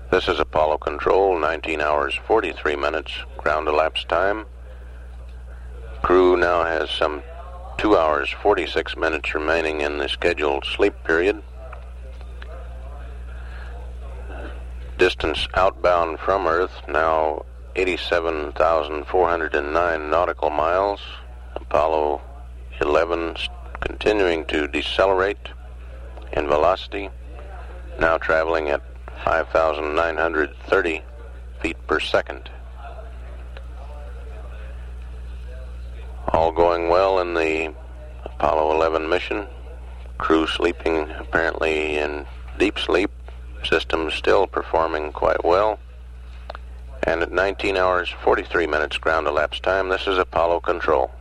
This is Apollo Control, 19 hours 43 minutes ground elapsed time. Crew now has some 2 hours 46 minutes remaining in the scheduled sleep period. Distance outbound from Earth now 87,409 nautical miles. Apollo 11 continuing to decelerate in velocity, now traveling at 5,930 feet per second. All going well in the Apollo 11 mission. Crew sleeping apparently in deep sleep. Systems still performing quite well. And at 19 hours 43 minutes ground elapsed time, this is Apollo Control.